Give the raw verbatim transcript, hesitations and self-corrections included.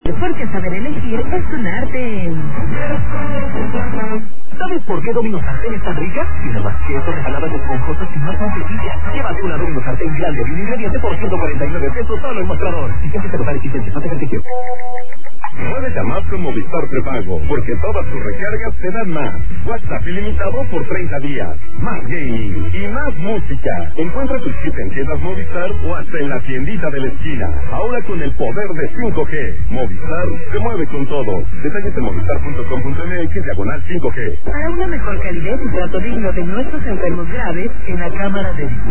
Porque saber elegir es un arte. ¿Sabes por qué Domino Sartén es tan rica? Tiene más queso, rebanadas esponjosas y más mantequilla. Llévate una Domino Sartén grande de un ingrediente por ciento cuarenta y nueve pesos solo en Mostrador. Y siempre se total existencia, no te ejercicio. Muévete a más con Movistar Prepago, porque todas tus recargas te dan más. WhatsApp ilimitado por treinta días. Más gaming y más música. Encuentra tu chip en tiendas Movistar o hasta en la tiendita de la esquina. Ahora con el poder de cinco G. Movistar se mueve con todo. Detalles en movistar punto com punto m x diagonal cinco G. Para una mejor calidad y trato digno de nuestros enfermos graves, en la Cámara de